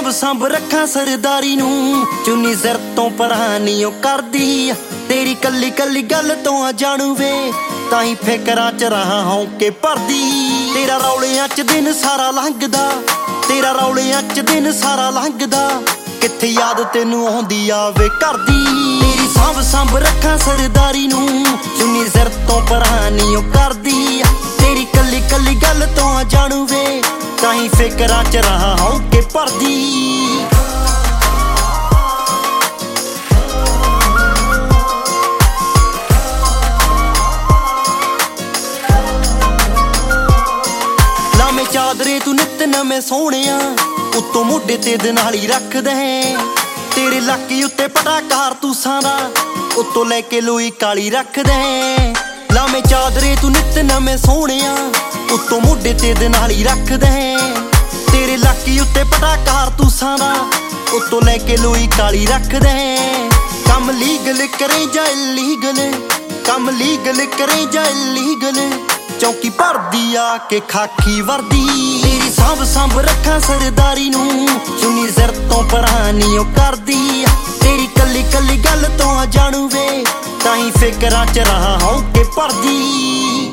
ਸਾਂਭ ਸਾਂਭ ਰੱਖਾਂ ਸਰਦਾਰੀ ਨੂੰ, ਚੁੰਨੀ ਸਿਰ ਤੋਂ ਪਰਾਂ ਨੀ ਉਹ ਕਰਦੀ। ਤੇਰੀ ਕੱਲੀ ਕੱਲੀ ਗੱਲ ਤੋਂ ਆ ਜਾਣੂ ਵੇ, ਤਾਹੀਂ ਫਿਕਰਾਂ ਚ ਰਹਾ ਹਉ ਕੇ ਭਰਦੀ। ਤੇਰਾ ਰੌਲਿਆਂ ਚ ਦਿਨ ਸਾਰਾ ਲੰਘਦਾ, ਤੇਰਾ ਰੌਲਿਆਂ ਚ ਦਿਨ ਸਾਰਾ ਲੰਘਦਾ, ਕਿੱਥੇ ਯਾਦ ਤੈਨੂੰ ਆਉਂਦੀ ਆਵੇ ਕਰਦੀ। ਤੇਰੀ ਸਾਂਭ ਸਾਂਭ ਰੱਖਾਂ ਸਰਦਾਰੀ ਨੂੰ, ਚੁੰਨੀ ਸਿਰ ਤੋਂ ਪਰਾਂ ਨੀ ਉਹ ਕਰਦੀ। ਤੇਰੀ ਕੱਲੀ ਕੱਲੀ ਗੱਲ ਤੋਂ ਆ ਜਾਣੂ ਵੇ, ਤਾਹੀਂ ਫਿਕਰਾਂ ਚ ਰਹਾ ਹਉ ਕੇ ਭਰਦੀ। ਲਾਵੇਂ ਚਾਦਰੇ ਤੂੰ ਨਿੱਤ ਨਵੇਂ ਸੋਹਣਿਆ, ਉੱਤੋਂ ਮੋਢੇ ਤੇ ਦਨਾਲੀ ਰੱਖਦੇ। ਤੇਰੇ ਲਾਕੀ ਉੱਤੇ ਪਟਾ ਕਾਰਤੂਸਾਂ ਦਾ, ਉੱਤੋਂ ਲੈ ਕੇ ਲੋਈ ਕਾਲੀ ਰੱਖਦੇ। ਲਾਵੇਂ ਚਾਦਰੇ ਤੂੰ ਨਿੱਤ ਨਵੇਂ ਸੋਹਣਿਆ, ਉੱਤੋਂ ਮੋਢੇ ਤੇ ਦਨਾਲੀ ਰੱਖਦੇ। ਤੇਰੇ ਲਾਕੀ ਉੱਤੇ ਪਟਾ ਕਾਰਤੂਸਾਂ ਦਾ, ਉੱਤੋਂ ਲੈ ਕੇ ਲੋਈ ਕਾਲੀ ਰੱਖਦੇ। ਕੰਮ ਲੀਗਲ ਕਰੇ ਜਾਂ ਇਲੀਗਲ, ਕੰਮ ਲੀਗਲ ਕਰੇ ਜਾਂ ਇਲੀਗਲ, ਚੌਂਕੀ ਭਰਦੀ ਆ ਕੇ ਖਾਕੀ ਵਰਦੀ। ਤੇਰੀ ਸਾਂਭ ਸਾਂਭ ਰੱਖਾਂ ਸਰਦਾਰੀ ਨੂੰ, ਚੁੰਨੀ ਸਿਰ ਤੋਂ ਪਰਾਂ ਨੀ ਉਹ ਕਰਦੀ। ਤੇਰੀ ਕੱਲੀ ਕੱਲੀ ਗੱਲ ਤੋਂ ਆ ਜਾਣੂ ਵੇ, ਤਾਹੀਂ ਫਿਕਰਾਂ ਚ ਰਹਾ ਹਉ ਕੇ ਭਰਦੀ।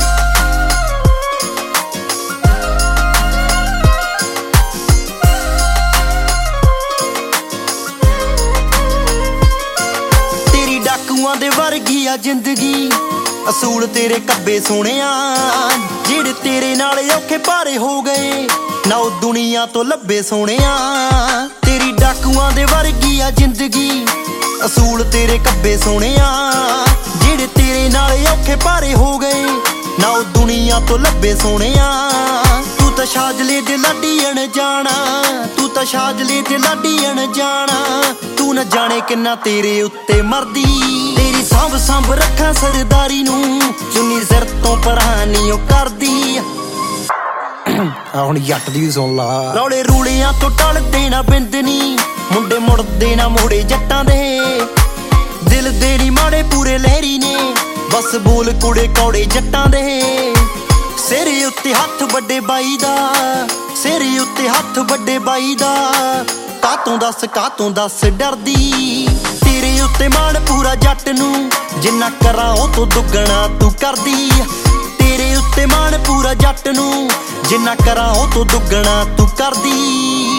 ਤੇਰੀ ਡਾਕੂਆਂ ਦੇ ਵਰਗੀ ਆ ਜ਼ਿੰਦਗੀ, ਅਸੂਲ ਤੇਰੇ ਕੱਬੇ ਸੋਹਣਿਆ, ਜਿਹੜੇ ਤੇਰੇ ਨਾਲ ਔਖੇ ਭਾਰੇ ਹੋ ਗਏ, ਨਾ ਉਹ ਦੁਨੀਆ ਤੋਂ ਲੱਭੇ ਸੋਹਣਿਆ। ਤੇਰੀ ਡਾਕੂਆਂ ਦੇ ਵਰਗੀ ਆ ਜ਼ਿੰਦਗੀ, ਅਸੂਲ ਤੇਰੇ ਕੱਬੇ ਸੋਹਣਿਆ, ਜਿਹੜੇ ਤੇਰੇ ਨਾਲ ਔਖੇ ਭਾਰੇ ਹੋ ਗਏ, ਨਾ ਉਹ ਦੁਨੀਆ ਤੋਂ ਲੱਭੇ ਸੋਹਣਿਆ। ਤੂੰ ਤਾਂ ਸ਼ਾਜਲੇ ਦੇ ਲਾਡੀ ਅਣਜਾਣਾ, ਤੂੰ ਤਾਂ ਸ਼ਾਜਲੇ ਦੇ ਲਾਡੀ ਅਣਜਾਣਾ, ਤੂੰ ਨਾ ਜਾਣੇ ਕਿੰਨਾ ਤੇਰੇ ਉੱਤੇ ਮਰਦੀ। ਤੇਰੀ ਸਾਂਭ ਸਾਂਭ ਰੱਖਾਂ ਸਰਦਾਰੀ ਨੂੰ, ਚੁੰਨੀ ਸਿਰ ਤੋਂ ਪਰਾਂ ਨੀ ਉਹ ਕਰਦੀ। ਆ ਹੁਣ ਜੱਟ ਦੀ ਸੁਣ ਲਾ। ਰੌਲੇ ਰੂਲਿਆਂ ਤੋਂ ਟਲਦੇ ਨਾ ਬਿੰਦਨੀ, ਮੁੰਡੇ ਮੁੜਦੇ ਨਾ ਮੋੜੇ ਜੱਟਾਂ ਦੇ। ਦਿਲ ਦੇ ਨੀ ਮਾੜੇ ਪੂਰੇ ਲਹਿਰੀ ਨੇ, ਬਸ ਬੋਲ ਕੁੜੇ ਕੌੜੇ ਜੱਟਾਂ ਦੇ। ਸਿਰ ਉੱਤੇ ਹੱਥ ਵੱਡੇ ਬਾਈ ਦਾ, ਸਿਰ ਉੱਤੇ ਹੱਥ ਵੱਡੇ ਬਾਈ ਦਾ, ਕਾਤੋਂ ਦੱਸ ਡਰਦੀ। ਤੇਰੇ ਉੱਤੇ ਮਾਣ ਪੂਰਾ ਜੱਟ ਨੂੰ, ਜਿੰਨਾ ਕਰਾਂ ਉਹ ਤੋਂ ਦੁੱਗਣਾ ਤੂੰ ਕਰਦੀ। ਤੇਰੇ ਉੱਤੇ ਮਾਣ ਪੂਰਾ ਜੱਟ ਨੂੰ, ਜਿੰਨਾ ਕਰਾਂ ਉਹ ਤੋਂ ਦੁੱਗਣਾ ਤੂੰ ਕਰਦੀ।